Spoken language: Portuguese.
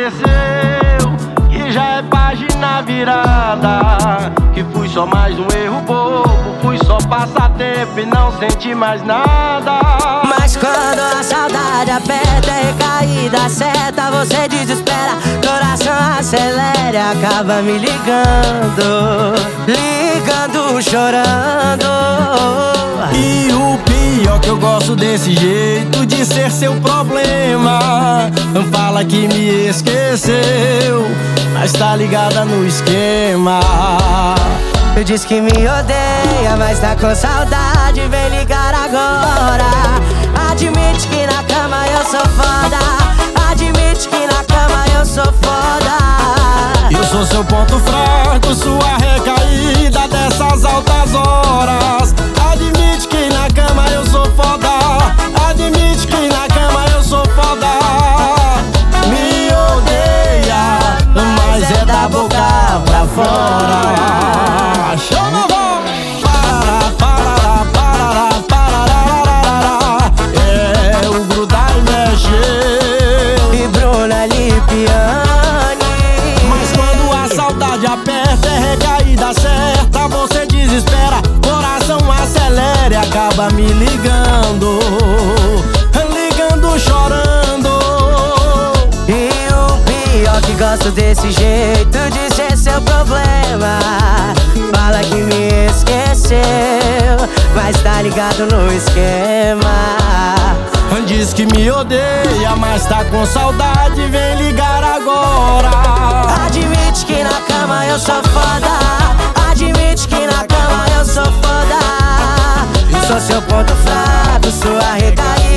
esqueceu que já é página virada, que fui só mais um erro bobo, fui só passatempo e não senti mais nada. Mas quando a saudade aperta, é recaída certa, você desespera, coração acelera e acaba me ligando, chorando. E o pior que eu gosto desse jeito de ser seu problema. Fala que me esqueceu, mas tá ligada no esquema. Tu diz que me odeia, mas tá com saudade, vem ligar agora. Admite que na cama eu sou foda, admite que na cama eu sou foda. Eu sou seu ponto fraco, sua recaída dessas altas horas. Admite que na cama eu sou foda, admite que na cama eu sou foda. Me odeia, mas é da boca pra fora. Chama, é o grudar e mexer. E Bruna Lipiani. Mas quando a saudade aperta, é recaída certa, você desespera, coração acelera e acaba me ligando, chorando. E o pior que gosto desse jeito de ser seu problema. Fala que me esqueceu, mas tá ligado no esquema. Diz que me odeia, mas tá com saudade, vem ligar agora. Admite que na cama eu sou foda, admite que na cama eu sou foda. Sou seu ponto fraco, sua recaída